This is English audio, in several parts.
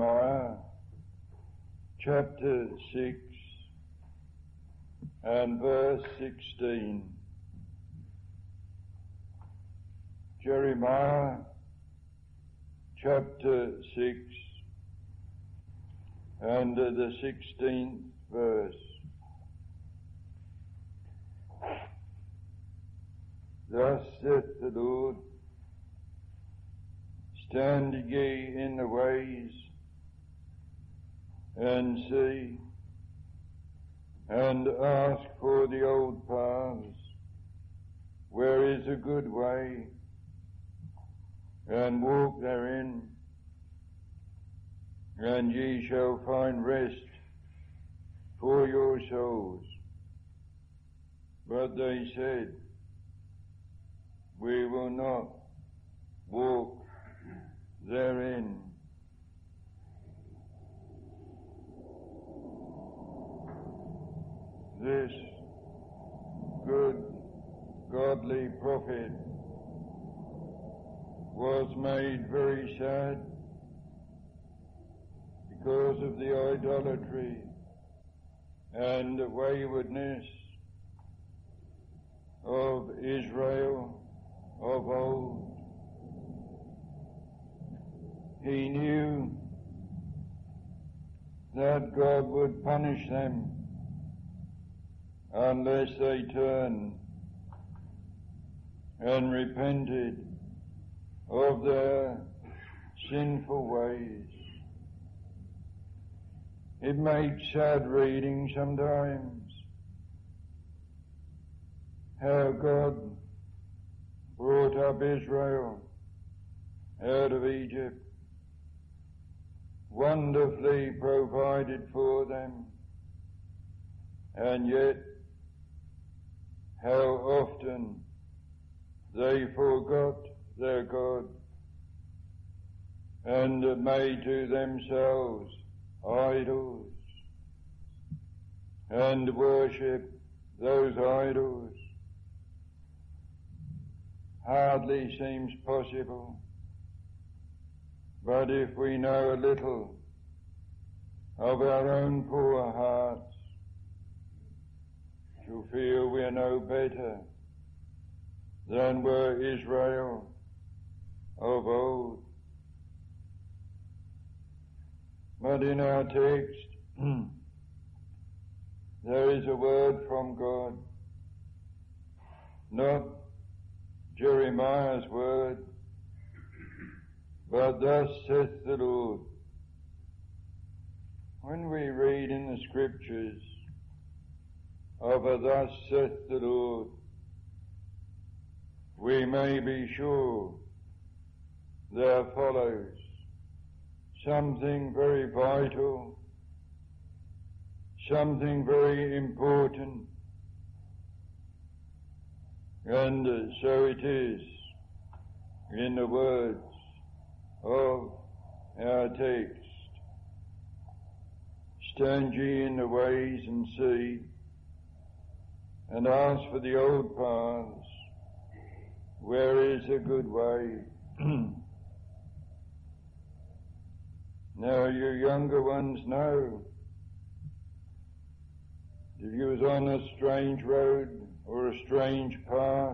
Jeremiah chapter 6 and verse 16. Jeremiah chapter 6 and the 16th verse. Thus saith the Lord, stand ye in the ways, and see, and ask for the old paths, where is a good way, and walk therein, and ye shall find rest for your souls. But they said, we will not walk therein. This good, godly prophet was made very sad because of the idolatry and the waywardness of Israel of old. He knew that God would punish them unless they turned and repented of their sinful ways. It makes sad reading sometimes how God brought up Israel out of Egypt, wonderfully provided for them, and yet how often they forgot their God and made to themselves idols and worshipped those idols. Hardly seems possible, but if we know a little of our own poor hearts, you'll feel we're no better than were Israel of old. But in our text, there is a word from God, not Jeremiah's word, but thus saith the Lord. When we read in the Scriptures of a thus saith the Lord, we may be sure there follows something very vital, something very important, and so it is in the words of our text. Stand ye in the ways and see, and ask for the old paths, where is a good way. Now you younger ones know, if you was on a strange road or a strange path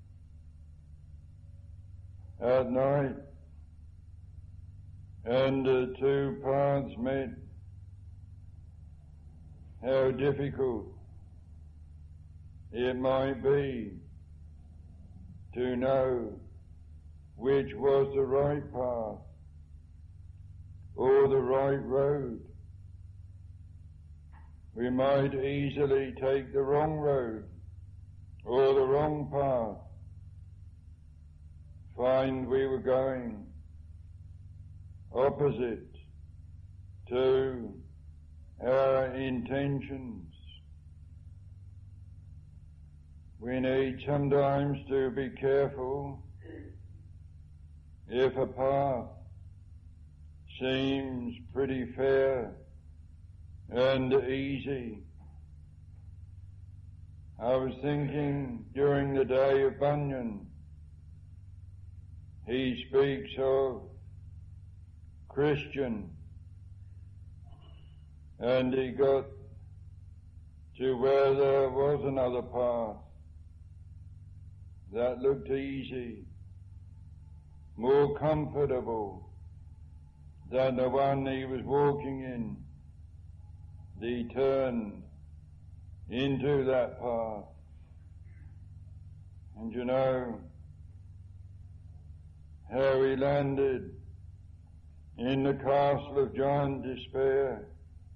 at night, and two paths met, how difficult it might be to know which was the right path or the right road. We might easily take the wrong road or the wrong path, find we were going opposite to our intentions. We need sometimes to be careful if a path seems pretty fair and easy. I was thinking during the day of Bunyan, he speaks of Christian and he got to where there was another path that looked easy, more comfortable than the one he was walking in. He turned into that path. And you know how he landed in the castle of Giant Despair.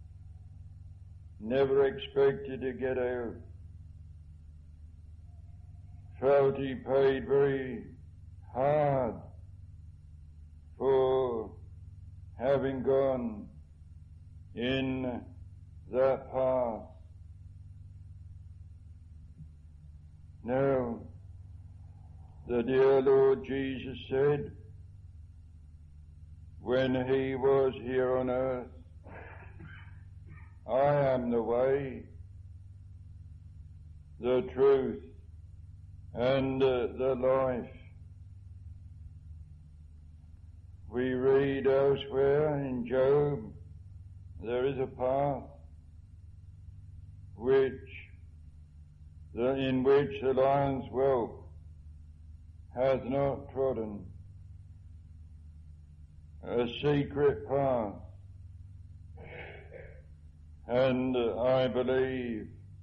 Never expected to get out. Felt he paid very hard for having gone in that path. Now, the dear Lord Jesus said, when he was here on earth, I am the way, the truth, and the life. We read elsewhere in Job, there is a path in which the lion's whelp hath not trodden, a secret path. And I believe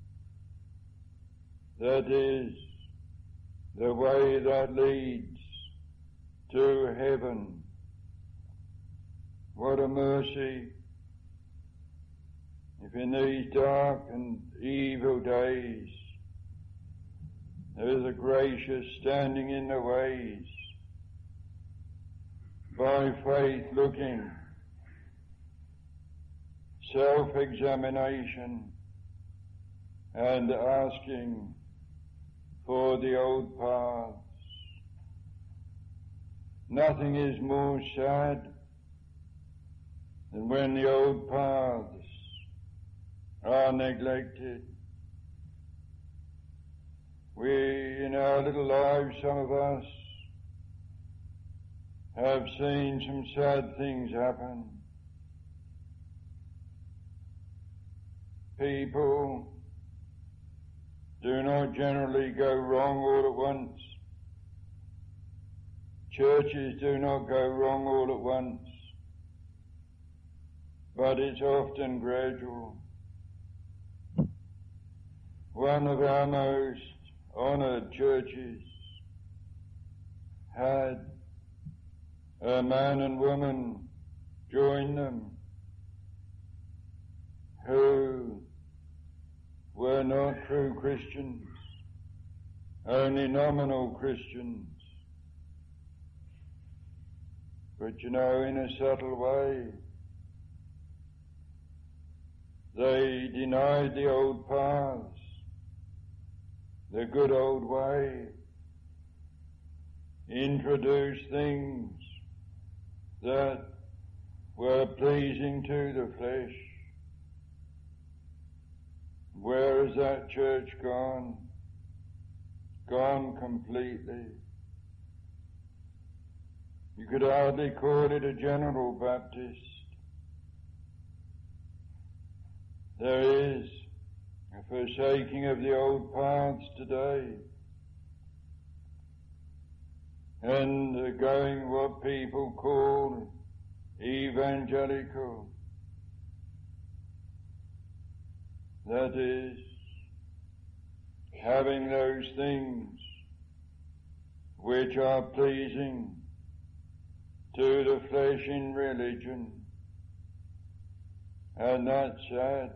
that is the way that leads to heaven. What a mercy if in these dark and evil days there is a gracious standing in the ways, by faith looking, self-examination, and asking for the old paths. Nothing is more sad than when the old paths are neglected. We, in our little lives, some of us, have seen some sad things happen. People do not generally go wrong all at once. Churches do not go wrong all at once, but it's often gradual. One of our most honoured churches had a man and woman join them who were not true Christians, only nominal Christians. But you know, in a subtle way, they denied the old paths, the good old way, introduced things that were pleasing to the flesh. Where has that church gone? Gone completely. You could hardly call it a General Baptist. There is a forsaking of the old paths today, and going what people call evangelical. That is, having those things which are pleasing to the flesh in religion. And that's sad.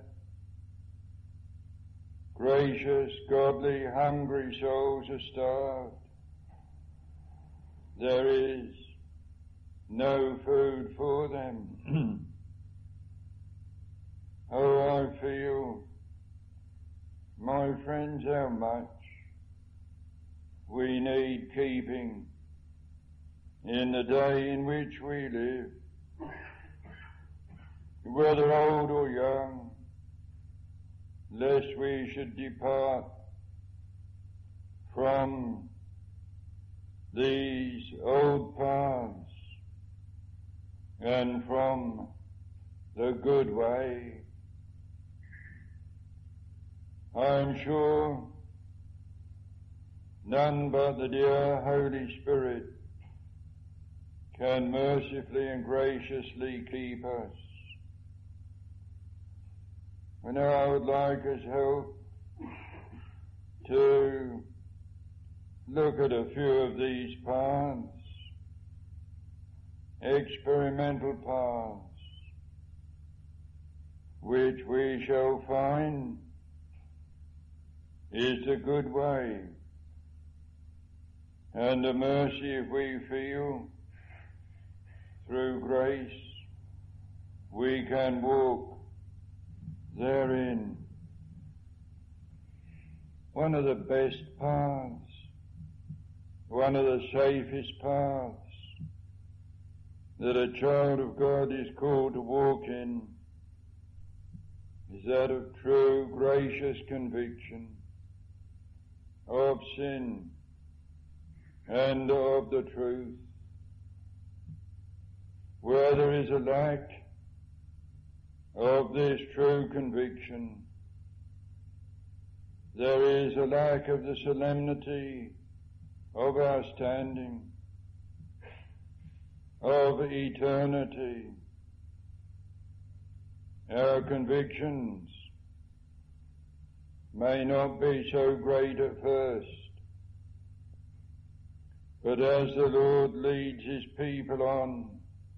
Gracious, godly, hungry souls are starved. There is no food for them. Oh, I feel, my friends, how much we need keeping in the day in which we live, whether old or young, lest we should depart from these old paths and from the good way I'm sure none but the dear Holy Spirit can mercifully and graciously keep us. And now I would like us help to look at a few of these paths, experimental paths, which we shall find is the good way, and the mercy, if we feel through grace, we can walk therein. One of the best paths, one of the safest paths that a child of God is called to walk in is that of true, gracious conviction of sin and of the truth. Where there is a lack of this true conviction, there is a lack of the solemnity of our standing, of eternity. Our convictions may not be so great at first, but as the Lord leads His people on,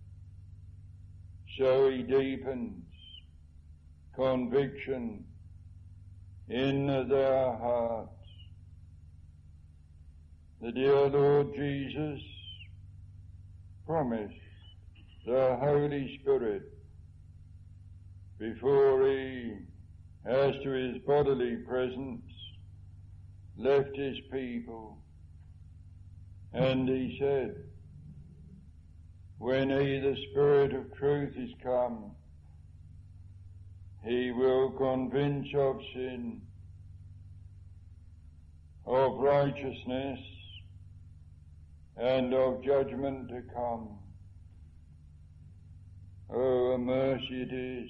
so He deepens conviction in their hearts. The dear Lord Jesus promised the Holy Spirit before He, as to His bodily presence, left His people. And He said, when He, the Spirit of truth, is come, He will convince of sin, of righteousness, and of judgment to come. Oh, a mercy it is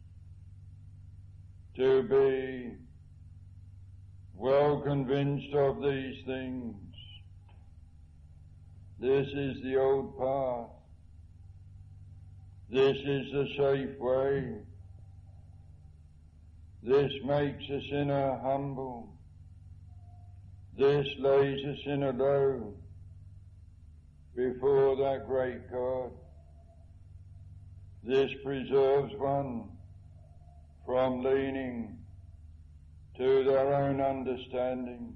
to be well convinced of these things. This is the old path. This is the safe way. This makes a sinner humble. This lays a sinner low before that great God. This preserves one from leaning to their own understanding.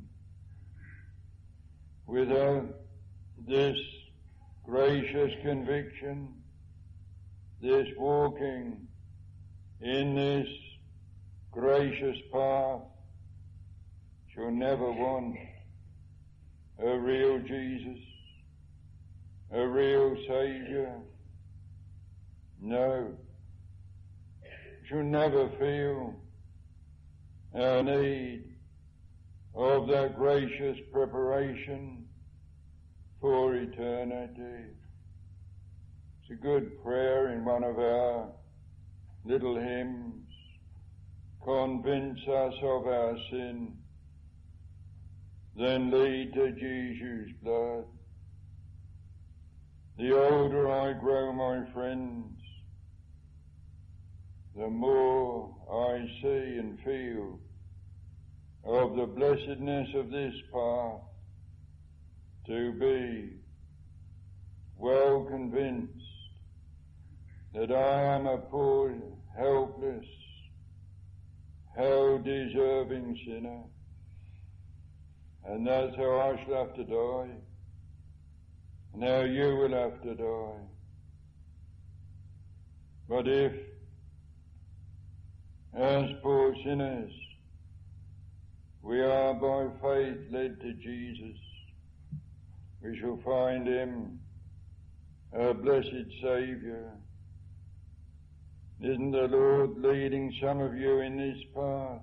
Without this gracious conviction, this walking in this gracious path, shall never want a real Jesus, a real Saviour. No, shall never feel our need of that gracious preparation for eternity. It's a good prayer in one of our little hymns. Convince us of our sin, then lead to Jesus' blood. The older I grow, my friends, the more I see and feel of the blessedness of this path, to be well convinced that I am a poor, helpless, hell-deserving sinner, and that's how I shall have to die, and how you will have to die. But if, as poor sinners, we are by faith led to Jesus, we shall find Him a blessed Saviour. Isn't the Lord leading some of you in this path,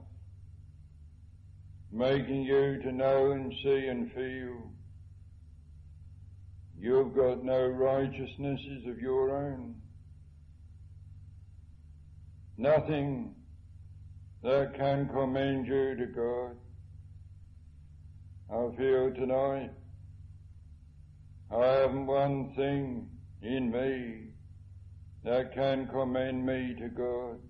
making you to know and see and feel you've got no righteousnesses of your own? Nothing that can commend you to God. I feel tonight I haven't one thing in me that can commend me to God.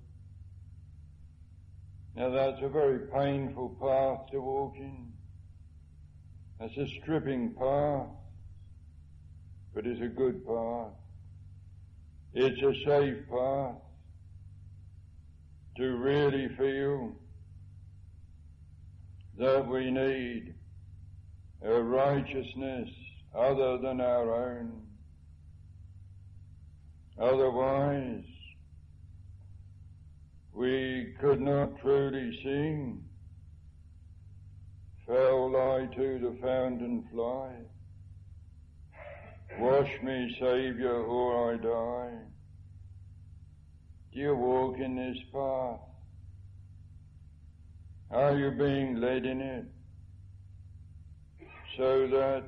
Now that's a very painful path to walk in. That's a stripping path, but it's a good path. It's a safe path to really feel that we need a righteousness other than our own. Otherwise, we could not truly sing, "Foul I to the fountain fly, wash me, Saviour, or I die." Do you walk in this path? Are you being led in it so that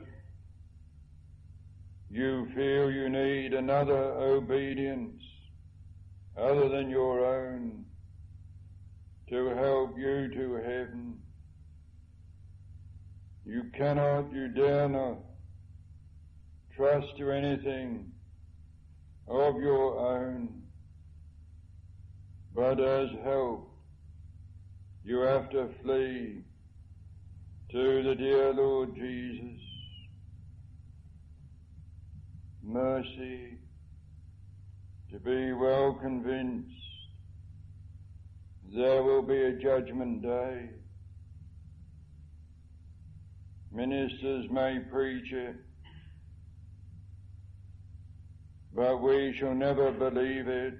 you feel you need another obedience other than your own to help you to heaven? You cannot, you dare not trust to anything of your own, but as help you have to flee to the dear Lord Jesus. Mercy, to be well convinced there will be a judgment day. Ministers may preach it, but we shall never believe it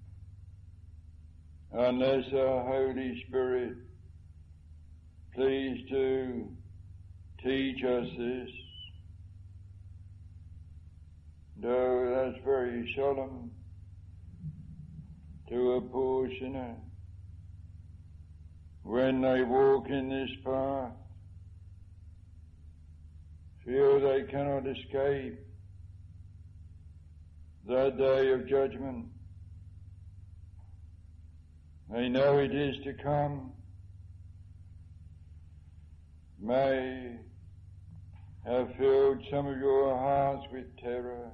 unless our Holy Spirit please to teach us this. No, that's very solemn to a poor sinner when they walk in this path, feel they cannot escape that day of judgment. They know it is to come, may have filled some of your hearts with terror.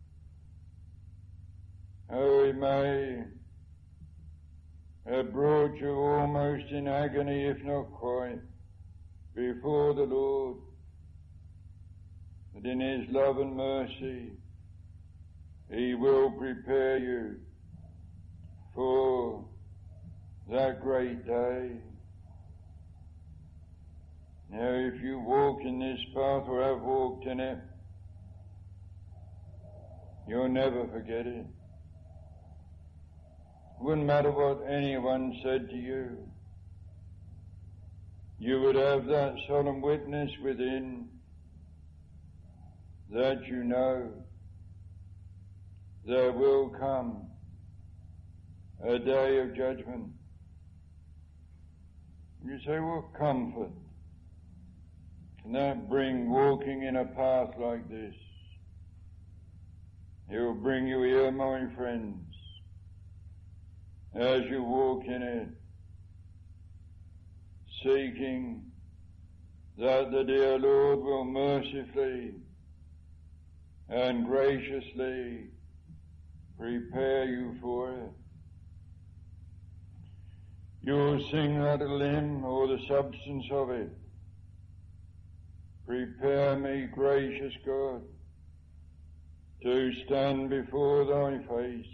Oh, it may have brought you almost in agony, if not quite, before the Lord. But in His love and mercy, He will prepare you for that great day. Now, if you walk in this path or have walked in it, you'll never forget it. Wouldn't matter what anyone said to you. You would have that solemn witness within that you know there will come a day of judgment. You say, what comfort can that bring walking in a path like this? It will bring you here, my friends, as you walk in it, seeking that the dear Lord will mercifully and graciously prepare you for it. You'll sing that hymn or the substance of it. Prepare me, gracious God, to stand before thy face.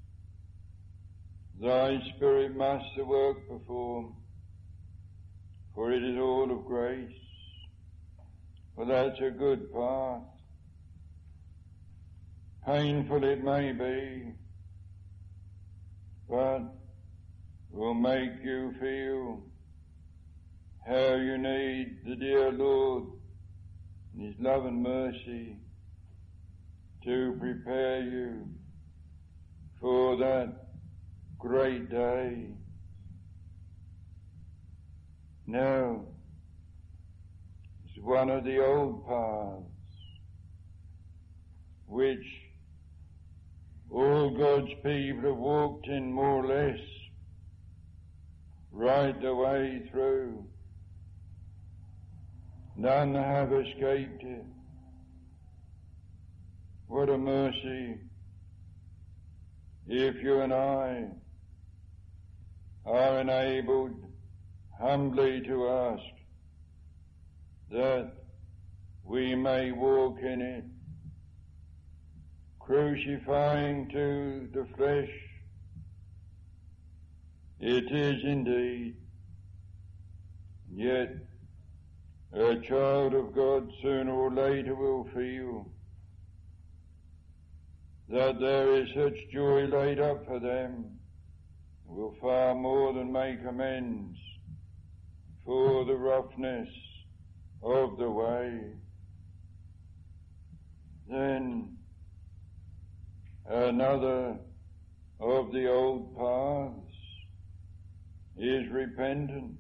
Thy Spirit must the work perform, for it is all of grace. For that's a good path. Painful it may be, but will make you feel how you need the dear Lord and His love and mercy to prepare you for that great day. Now, it's one of the old paths which all God's people have walked in more or less right the way through. None have escaped it. What a mercy if you and I are enabled humbly to ask that we may walk in it, crucifying to the flesh. It is indeed, yet a child of God sooner or later will feel that there is such joy laid up for them, will far more than make amends for the roughness of the way. Then another of the old paths is repentance.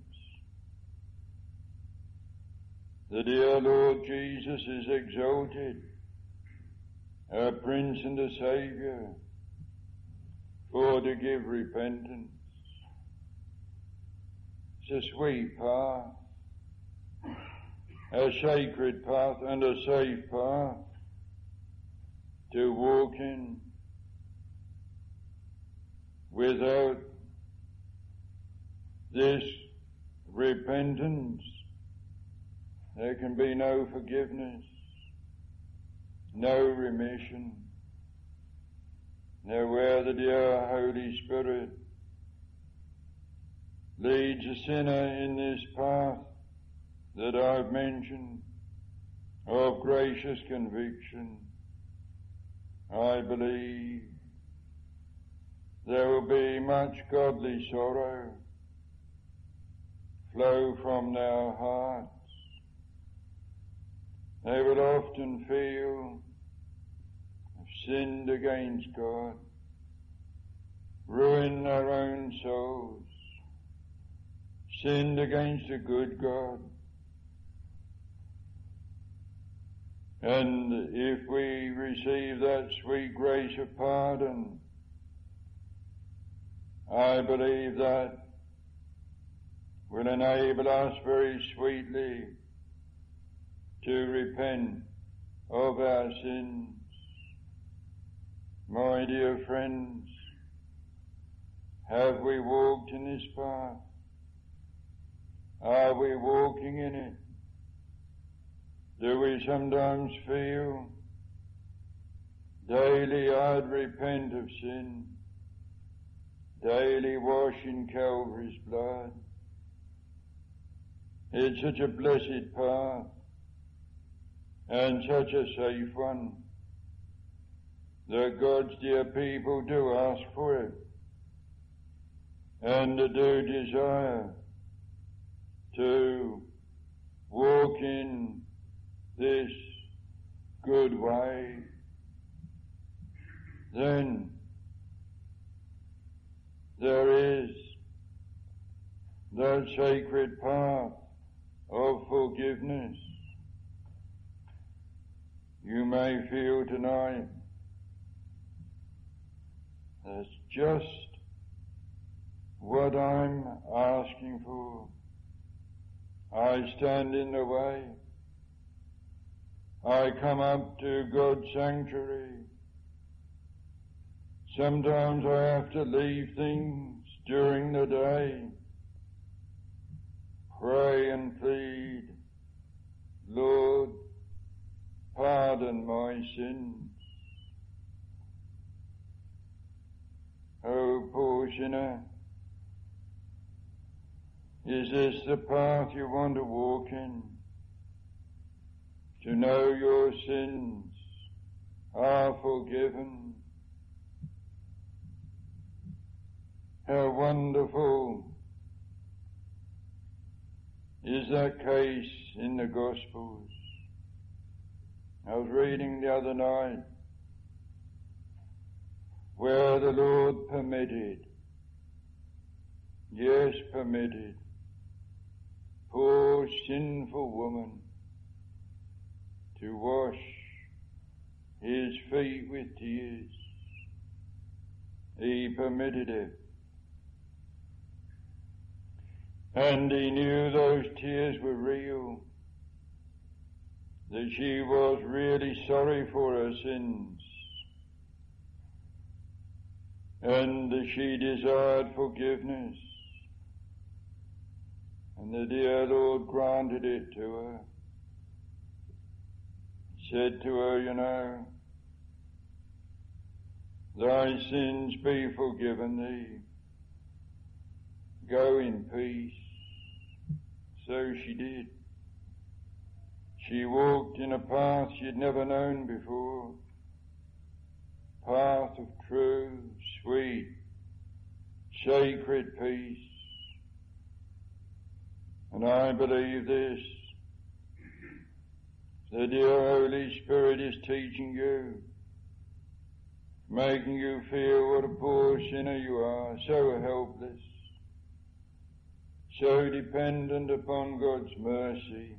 The dear Lord Jesus is exalted, a Prince and a Saviour, for to give repentance. It's a sweet path, a sacred path and a safe path to walk in. Without this repentance, there can be no forgiveness, no remission. Now, where the dear Holy Spirit leads a sinner in this path that I've mentioned of gracious conviction, I believe there will be much godly sorrow flow from their hearts. They will often feel they've sinned against God, ruined their own souls, sinned against a good God. And if we receive that sweet grace of pardon, I believe that will enable us very sweetly to repent of our sins. My dear friends, have we walked in this path? Are we walking in it? Do we sometimes feel daily I'd repent of sin, daily wash in Calvary's blood? It's such a blessed path and such a safe one that God's dear people do ask for it and do desire to walk in this good way. Then there is that sacred path of forgiveness. You may feel tonight that's just what I'm asking for. I stand in the way. I come up to God's sanctuary. Sometimes I have to leave things during the day, pray and plead, Lord, pardon my sins. Oh, poor sinner, is this the path you want to walk in? To know your sins are forgiven? How wonderful is that case in the Gospels. I was reading the other night where the Lord permitted, yes, permitted, poor sinful woman to wash his feet with tears. He permitted it. And he knew those tears were real, that she was really sorry for her sins, and that she desired forgiveness, and the dear Lord granted it to her. He said to her, you know, thy sins be forgiven thee. Go in peace. So she did. She walked in a path she had never known before, path of true, sweet, sacred peace. And I believe this, the dear Holy Spirit is teaching you, making you feel what a poor sinner you are, so helpless, so dependent upon God's mercy.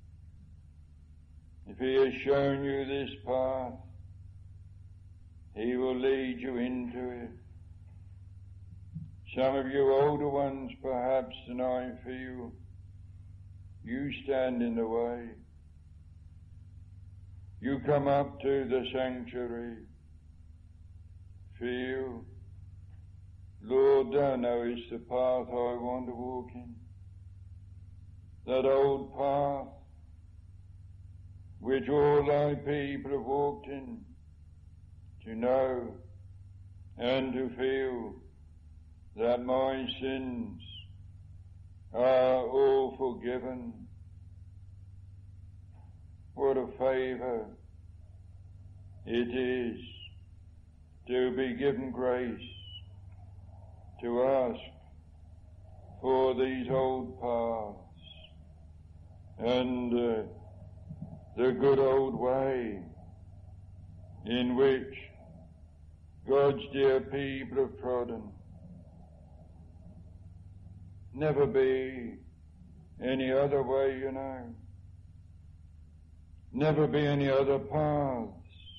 If he has shown you this path, he will lead you into it. Some of you older ones, perhaps, than I feel, you stand in the way. You come up to the sanctuary, feel, Lord, thou knowest the path I want to walk in. That old path which all thy people have walked in, to know and to feel that my sins are all forgiven. What a favour it is to be given grace to ask for these old paths and the good old way in which God's dear people have trodden. Never be any other way, you know. Never be any other paths.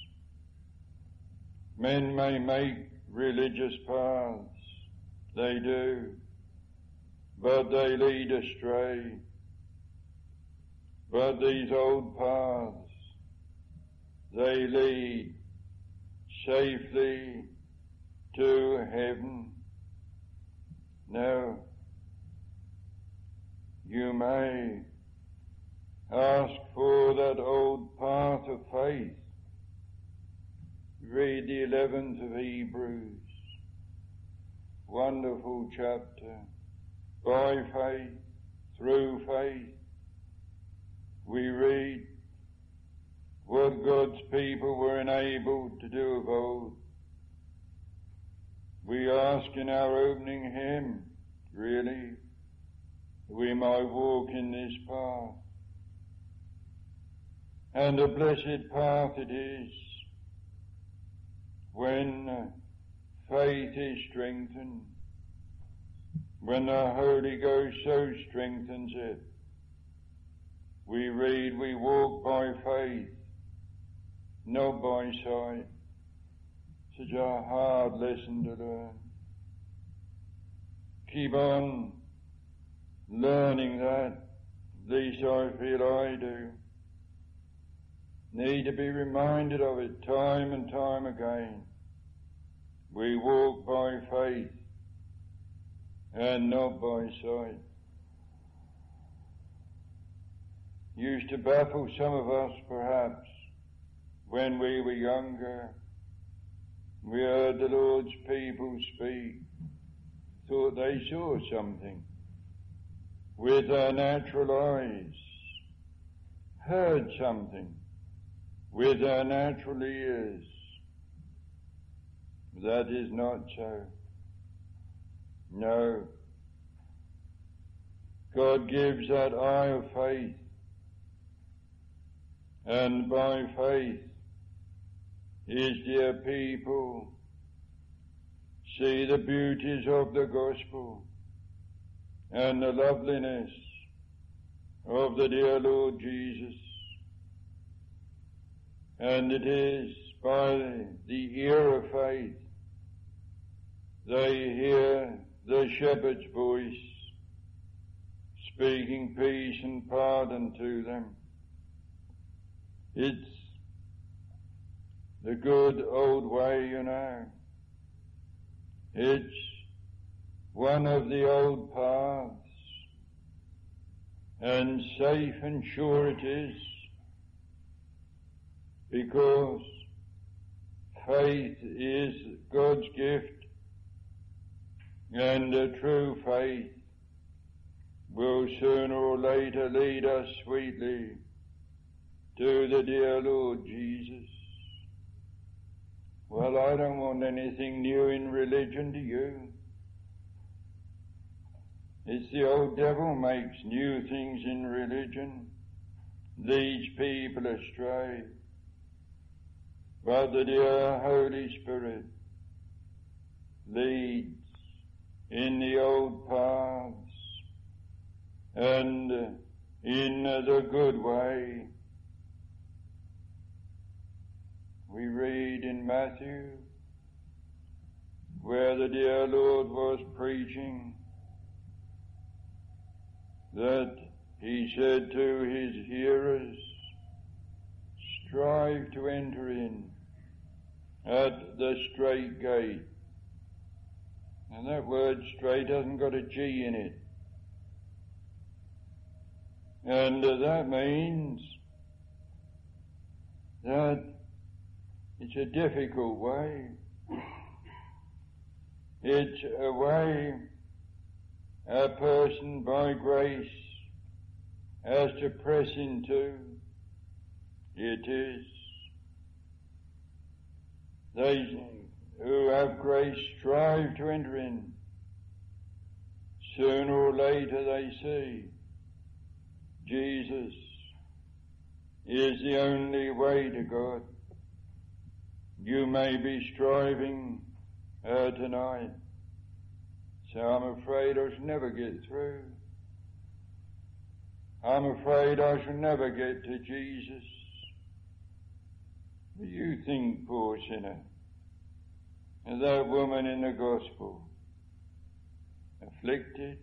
Men may make religious paths, they do, but they lead astray. But these old paths, they lead safely to heaven. Now, you may ask for that old path of faith. Read the 11th of Hebrews. Wonderful chapter. By faith, through faith, we read what God's people were enabled to do of old. We ask in our opening hymn, really, that we might walk in this path. And a blessed path it is when faith is strengthened, when the Holy Ghost so strengthens it. We read, we walk by faith, not by sight. Such a hard lesson to learn. Keep on learning that. At least I feel I do. Need to be reminded of it time and time again. We walk by faith and not by sight. Used to baffle some of us, perhaps, when we were younger. We heard the Lord's people speak, thought they saw something with their natural eyes, heard something with their natural ears. That is not so. No. God gives that eye of faith, and by faith his dear people see the beauties of the gospel and the loveliness of the dear Lord Jesus. And it is by the ear of faith they hear the shepherd's voice speaking peace and pardon to them. It's the good old way, you know. It's one of the old paths, and safe and sure it is, because faith is God's gift, and a true faith will sooner or later lead us sweetly to the dear Lord Jesus. Well, I don't want anything new in religion, do you? It's the old devil makes new things in religion, leads people astray. But the dear Holy Spirit leads in the old paths and in the good way. We read in Matthew where the dear Lord was preaching that he said to his hearers, strive to enter in at the strait gate. And that word straight hasn't got a G in it. And that means that it's a difficult way. It's a way a person by grace has to press into. It is. They who have grace strive to enter in. Sooner or later they see Jesus is the only way to God. You may be striving tonight. So I'm afraid I shall never get through. I'm afraid I shall never get to Jesus. What do you think, poor sinner, of that woman in the gospel, afflicted,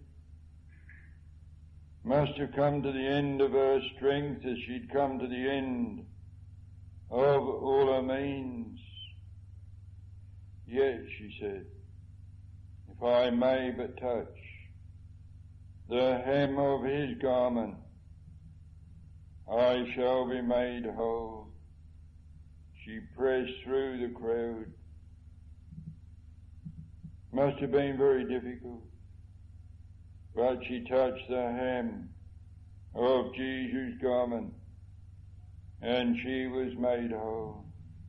must have come to the end of her strength as she'd come to the end of all her means. Yes, she said, if I may but touch the hem of his garment, I shall be made whole. She pressed through the crowd. Must have been very difficult, but she touched the hem of Jesus' garment, and she was made whole.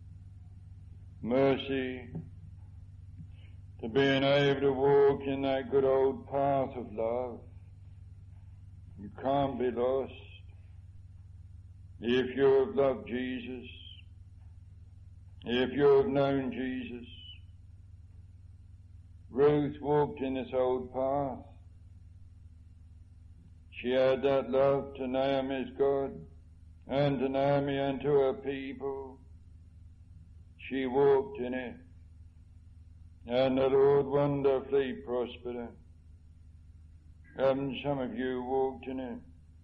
Mercy to being able to walk in that good old path of love. You can't be lost if you have loved Jesus, if you have known Jesus. Ruth walked in this old path. She had that love to Naomi's God and to Naomi and to her people. She walked in it, and the Lord wonderfully prospered her. Haven't some of you walked in it?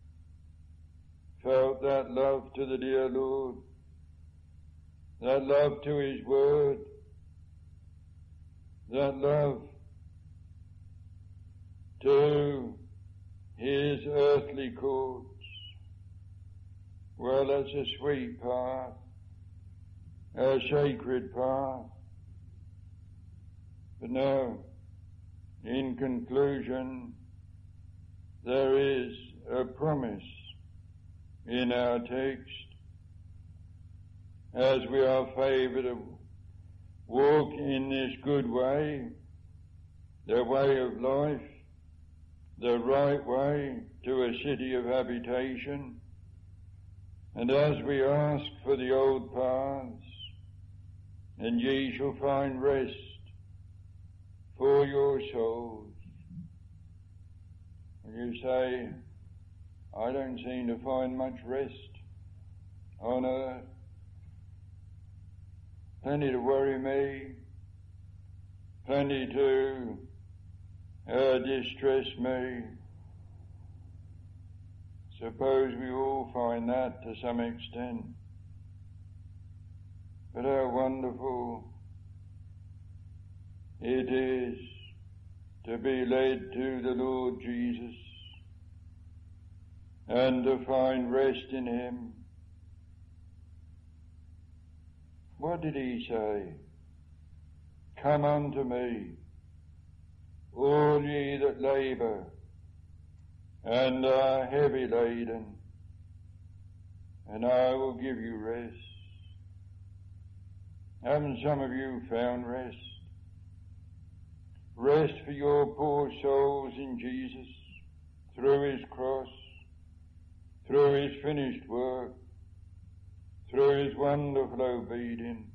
Felt that love to the dear Lord, that love to His Word, that love to His earthly courts? Well, that's a sweet path, a sacred path. But no, in conclusion, there is a promise in our text. As we are favoured to walk in this good way, the way of life, the right way to a city of habitation, and as we ask for the old paths, and ye shall find rest for your souls. And you say, I don't seem to find much rest on earth. Plenty to worry me, plenty to distress me. Suppose we all find that to some extent. But how wonderful it is to be led to the Lord Jesus and to find rest in Him. What did He say? Come unto me, all ye that labour and are heavy laden, and I will give you rest. Haven't some of you found rest? Rest for your poor souls in Jesus, through His cross, through His finished work, through His wonderful obedience.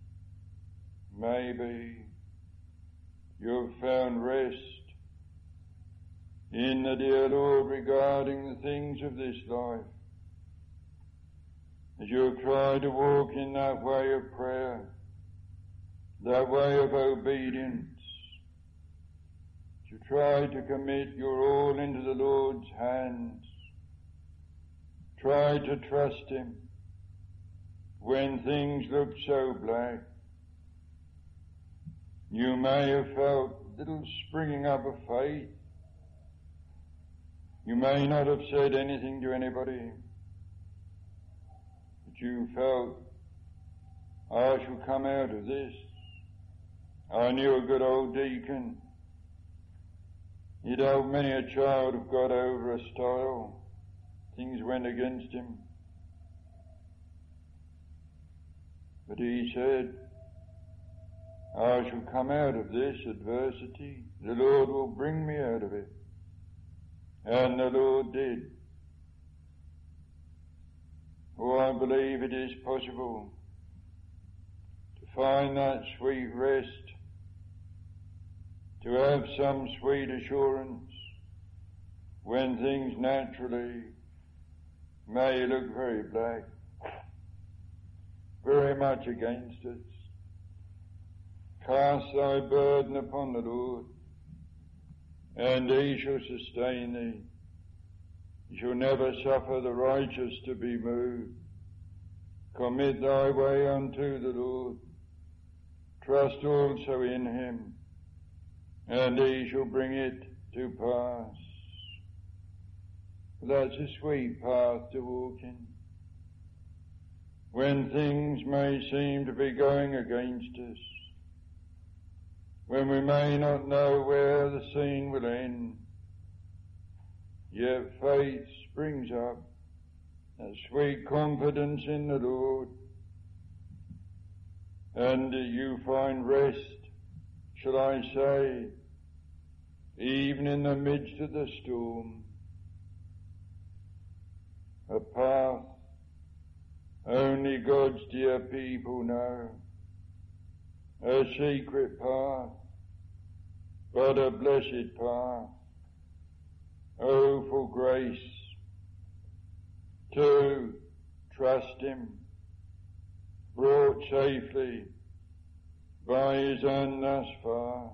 Maybe you've found rest in the dear Lord regarding the things of this life. As you try to walk in that way of prayer, that way of obedience, as you try to commit your all into the Lord's hands, try to trust Him when things look so black. You may have felt a little springing up of faith. You may not have said anything to anybody, but you felt, I shall come out of this. I knew a good old deacon. He'd helped many a child have got over a stile. Things went against him. But he said, I shall come out of this adversity. The Lord will bring me out of it. And the Lord did. Oh, I believe it is possible to find that sweet rest, to have some sweet assurance when things naturally may look very black, very much against us. Cast thy burden upon the Lord, and He shall sustain thee. He shall never suffer the righteous to be moved. Commit thy way unto the Lord. Trust also in Him, and He shall bring it to pass. That's a sweet path to walk in. When things may seem to be going against us, when we may not know where the scene will end, yet faith springs up, a sweet confidence in the Lord, and you find rest, shall I say, even in the midst of the storm. A path only God's dear people know, a secret path, but a blessed path. Oh, for grace to trust Him, brought safely by His hand thus far.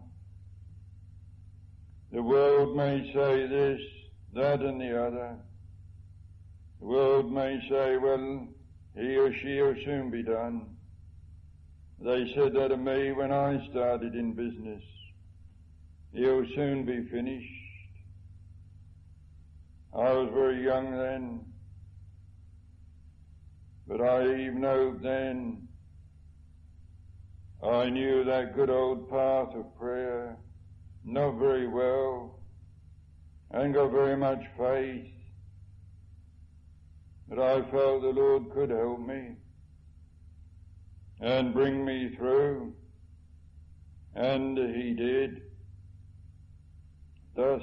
The world may say this, that and the other. The world may say, well, he or she will soon be done. They said that of me when I started in business. He'll soon be finished. I was very young then, but I even hoped then. I knew that good old path of prayer not very well, and got very much faith, but I felt the Lord could help me and bring me through, and He did. Thus,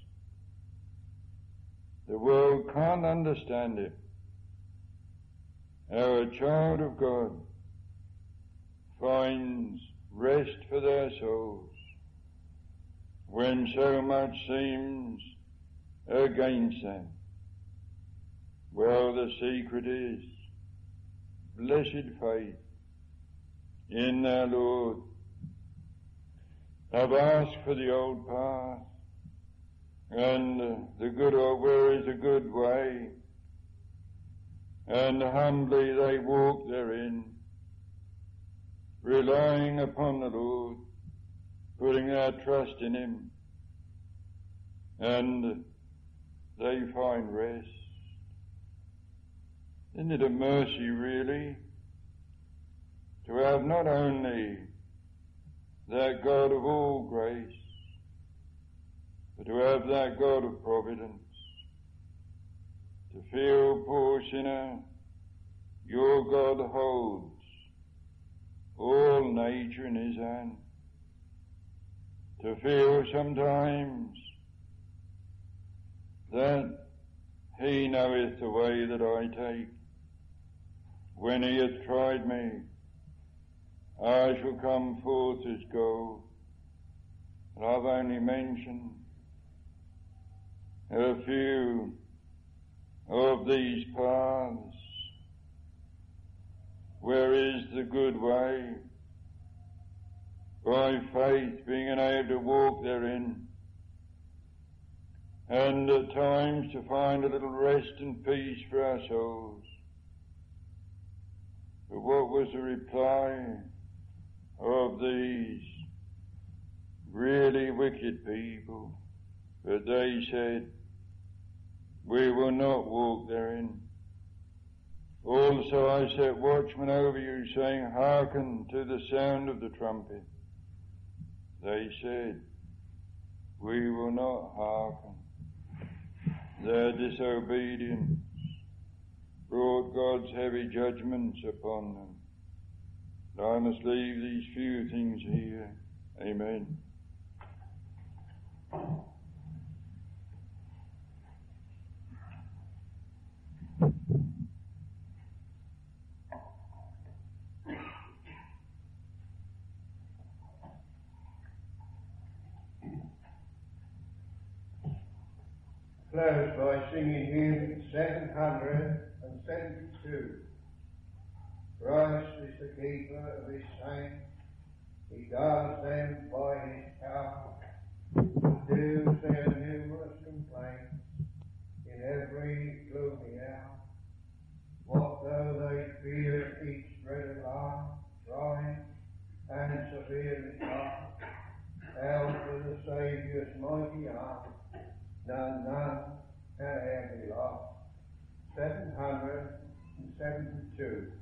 the world can't understand it. How a child of God finds rest for their souls when so much seems against them. Well, the secret is blessed faith in their Lord. Have asked for the old path, and the good, or where is a good way, and humbly they walk therein, relying upon the Lord, putting their trust in Him, and they find rest. Isn't it a mercy, really, to have not only that God of all grace, but to have that God of providence, to feel, poor sinner, your God holds all nature in His hand, to feel sometimes that He knoweth the way that I take. When He hath tried me, I shall come forth as gold. And I've only mentioned a few of these paths. Where is the good way? By faith, being enabled to walk therein, and at times to find a little rest and peace for our souls. But what was the reply of these really wicked people? But they said, we will not walk therein. Also I set watchmen over you, saying, hearken to the sound of the trumpet. They said, we will not hearken. Their disobedience brought God's heavy judgments upon them. And I must leave these few things here. Amen. Close by singing hymn 772. Christ is the keeper of His saints, He guards them by His power, subdues their numerous complaints in every gloomy hour. What though they fear each dread alarm, trying and severely hard, held to the Saviour's mighty arm, none can ever be lost. 772.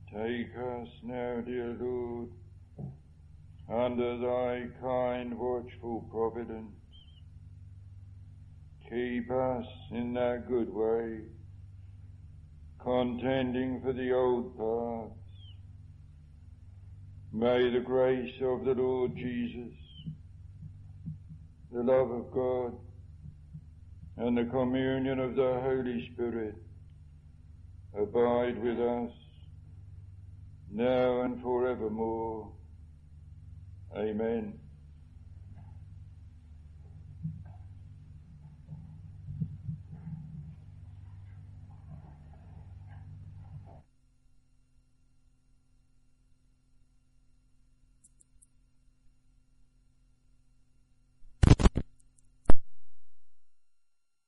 Take us now, dear Lord, under thy kind watchful providence. Keep us in that good way, contending for the old paths. May the grace of the Lord Jesus, the love of God, and the communion of the Holy Spirit abide with us now and forevermore. Amen.